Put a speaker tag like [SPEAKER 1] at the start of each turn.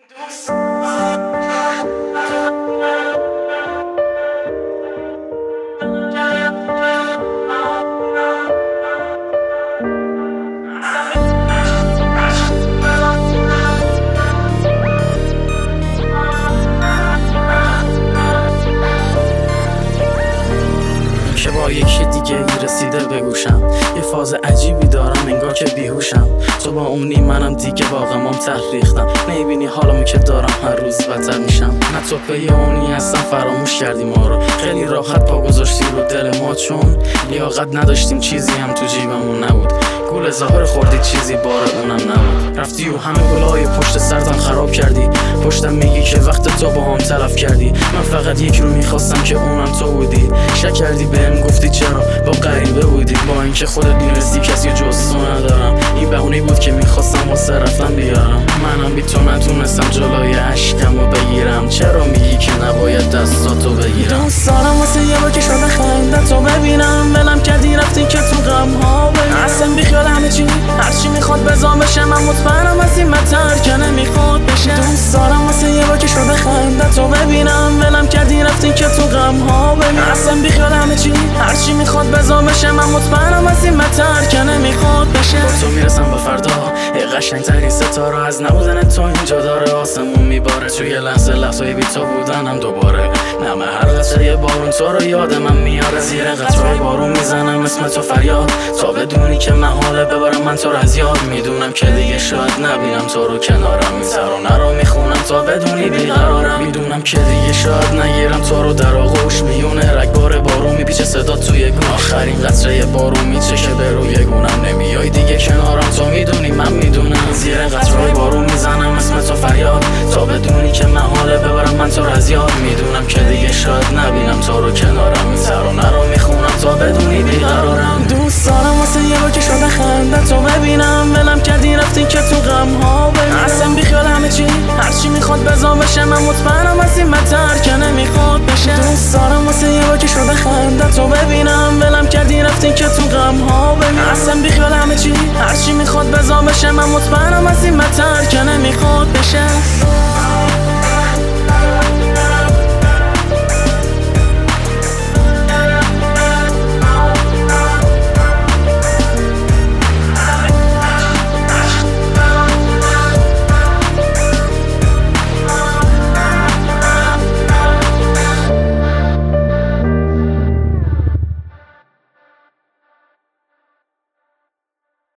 [SPEAKER 1] که با یکی دیگه رسیده به گوشم، یه فاز عجیبی دارم انگار که بیهوشم. تو با اونی منم دیگه با غمام تحریختم، نمیبینی حالمو که دارم هر روز بدتر میشم. نه تو پی اونی هستم، فراموش کردی ما رو، خیلی راحت پا گذاشتی رو دل ما، چون لیاقت نداشتیم، چیزی هم تو جیبمون نبود. گول ظاهر خوردی چیزی بار اونم نبود. رفتی و همه گلای پشت سرتم خراب کردی، پشتم میگی که وقت تو با هم تلف کردی. من فقط یکی رو میخواستم که اونم تو بودی، شک کردی بهم گفتی چرا با غریبه بودی، با اینکه خودت میرسی کسی جز تو ندارم. این بهونه‌ای بود که میخواستم واسه رفتن بیارم، منم بی تو نتونستم جلوی اشکمو بگیرم. چرا میگی که نباید دستاتو بگیرم؟ دوست دارم واسه یه بار که شده خندتو ببینم، ولم کردی رفتی که تو غم‌ها ببینم. اصلا بیخیال همه چی، هرچی میخواد بزام بشه، من مطمئنم از این بدتر که نمیخواد بشه. دوست دارم واسه یه بار که شده خندتو ببینم، ولم کردی رفتی که تو غم‌ها ببینم. اصلا بیخیال همه چی، هرچی میخواد بزام بشه، من مطمئنم از این بدتر که نمیخواد بشه. با تو میرسم به فردا، قشنگترین ستاره از نبودن تو اینجا داره. آسمون میباره توی لحظه بی تو بودنم دوباره. نمه هر قطره بارون تو رو یاد من میاره، زیر قطره بارون میزنم اسم تو فریاد، تا بدونی که محاله ببرم من تو رو از یاد. میدونم که دیگه شاید نبینم تو رو کنارم، این ترانه رو میخونم تا بدونی بیقرارم. میدونم که دیگه شاید نگیرم تو رو در آغوش، میونه رگبار بارون میپیچه صدا توی گوش. آخرین قطره بارون میچشه به روی گونم، نمیای دیگه کنارم، تو میدونی من میدونم. زیر قطره بارون میزنم اسم تو فریاد، تا بدونی که محاله ببرم من تو رو از یاد. میدونم که دیگه شاید نبینم تو رو کنارم، این ترانه رو میخونم تا بدونی بیقرارم. دوست دارم واسه یه بار که شده خندتو ببینم، ولم کردی رفتی که تو غم‌ها ببینم. اصلا بیخیال همه چی، هرچی میخواد بزام بشه، من مطمئنم از این بدتر که نمیخواد بشه. دوست دارم واسه یه بار که شده خندتو ببینم، ولم کردی رفتی که تو غم‌ها ببینم. اصلا بیخیال همه چی، هرچی میخواد بزام بشه، من مطمئنم از این بدتر که نمیخواد بشه.